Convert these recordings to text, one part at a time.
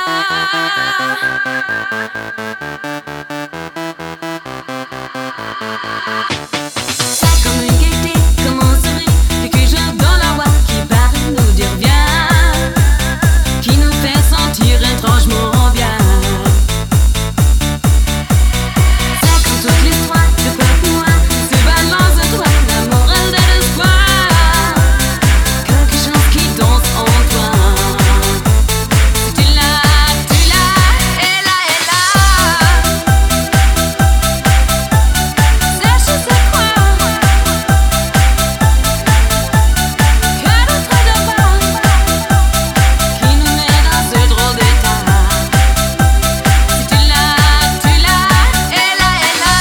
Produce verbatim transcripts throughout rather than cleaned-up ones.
Comme une gaieté, comme un sourire, des cueilleurs dans la voix qui parle nous dire viens, qui nous fait sentir étrangement bien. C'est comme toute l'histoire de peuple noir se balance de toi, la morale de l'espoir, quelque chose qui danse en toi. Tu l'as, tu l'as, et là, et là. C'est je sais quoi que notre devoir qui nous met dans ce drôle d'état. Si tu l'as, tu l'as, et là, et là.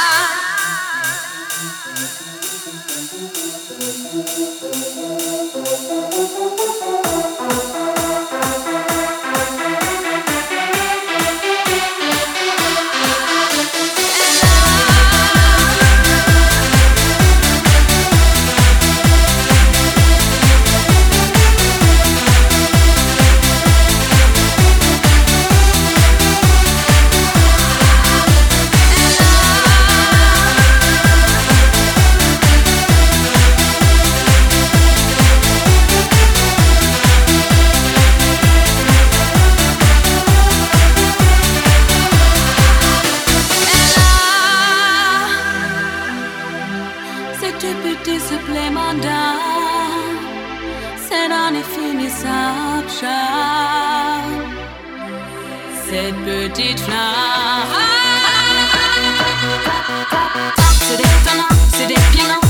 C'est du petit supplément d'âme, c'est un indéfinissable charme, cette petite flamme. C'est détonnant, c'est dépiennant.